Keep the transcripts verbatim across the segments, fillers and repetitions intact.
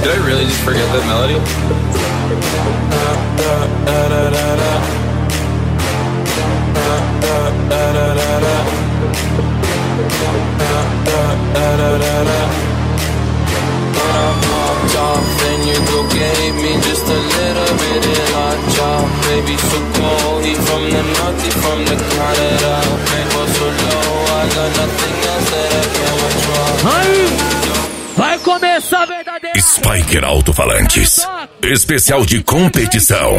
Did I really just forget that melody? Then you go gave me just a little bit of hot job. Baby so cold, he from the north, he from the Canada. Paper so low, I got nothing else that I can withdraw. Aí, vai começar a verdadeira Spiker Alto-Falantes, especial de competição.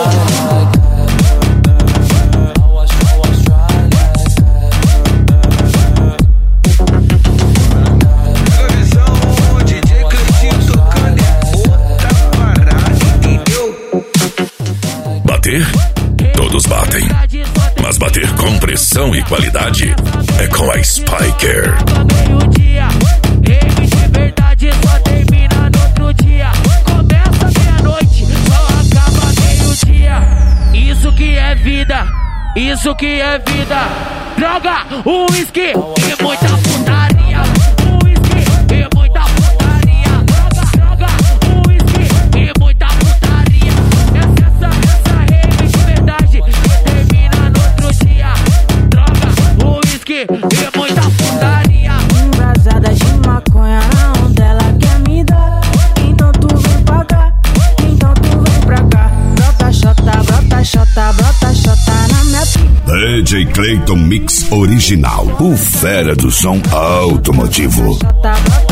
Bater, todos batem, mas bater com pressão e qualidade é com a Spiker. meio-dia, rave de verdade só termina no outro dia. Começa meia-noite, só acaba meio-dia. Isso que é vida, isso que é vida. Droga, uísque e muita putaria. Uísque e muita putaria. Droga, droga, uísque e muita putaria. Essa, essa rave de verdade que termina no outro dia. Droga, uísque e muita putaria. Embrasada de maconha, onde ela quer me dar. Então tu vem pra cá, então tu vem pra cá. Brota xota, brota xota, brota xota na minha pica. D J Clayton Mix Original, o fera do som automotivo. Brota, brota